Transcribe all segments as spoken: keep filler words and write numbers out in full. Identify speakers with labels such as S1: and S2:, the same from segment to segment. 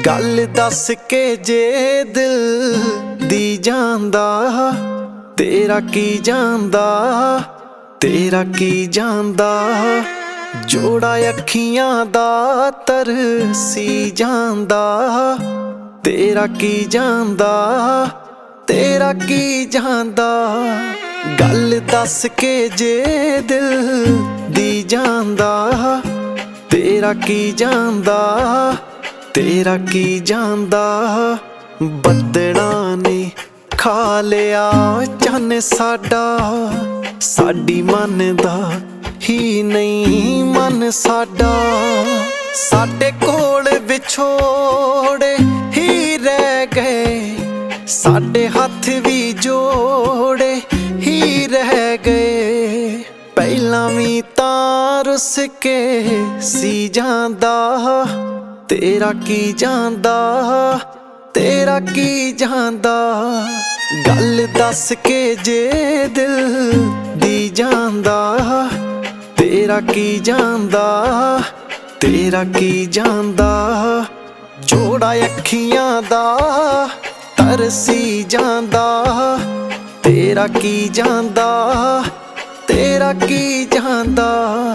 S1: गल दस के जे दिल दी जांदा तेरा की जांदा तेरा की जांदा जोड़ा अखियां दा तरसी जांदा तेरा की जांदा तेरा की जांदा गल दस के जे दिल दी जांदा तेरा की जांदा तेरा की जांदा बदना ने खा लिया चन साडा साडी मनदा ही नहीं मन साडा साडे कोल विछोड़े ही रह गए साडे हाथ भी जोड़े ही रह गए पहला भी तां रुस के सी जांदा तेरा की जांदा तेरा की जांदा गल दस के जे दिल दी जांदा तेरा की जांदा तेरा की जांदा जोड़ा अखियां दा तरसी जांदा तेरा की जांदा तेरा की जांदा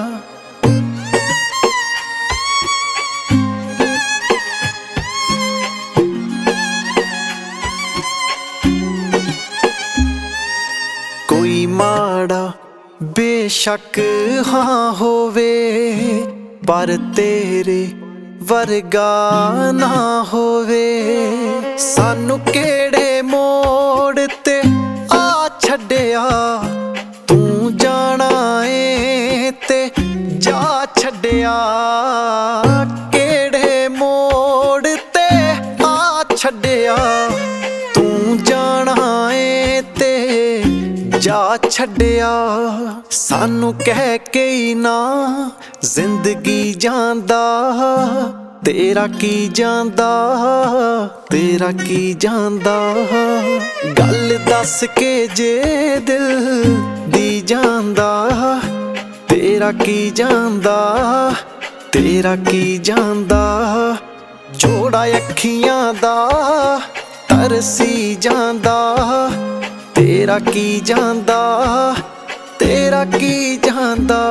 S1: कोई माड़ा बेशक हाँ होवे पर तेरे वर्गा ना होवे सानू केड़े मोड़ ते आ छड्डिया तू जाना ए ते जा छड्डिया केड़े मोड़ ते आ छड्डिया तू जाना ए ते जा छड्डिया सानू कह के ही ना जिंदगी जांदा तेरा की जांदा तेरा की जांदा गल दस के जे दिल दी जांदा तेरा की जांदा तेरा की जांदा जोड़ा अखियां दा तरसी जांदा तेरा की जांदा तेरा की जांदा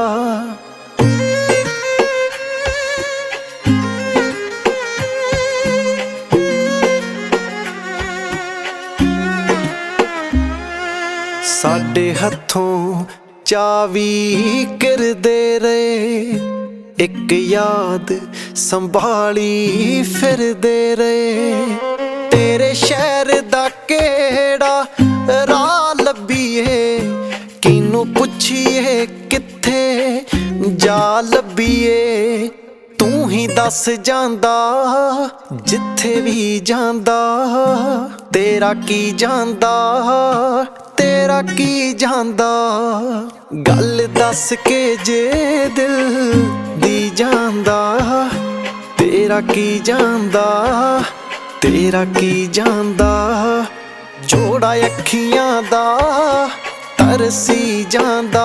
S1: साडे हथों चावी करदे रहे एक याद संभाली फिरदे रहे तेरे शहर दा केड़ा राह लभीए किनू पुछिए किथे जा लभीए तू ही दस जांदा जिथे भी जांदा तेरा की जांदा तेरा की जांदा गल दस के जे दिल दी जांदा तेरा की जांदा तेरा की जांदा जोड़ा अखियां दा तरसी जांदा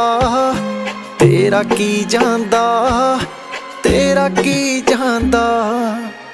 S1: तेरा की जांदा तेरा की जांदा।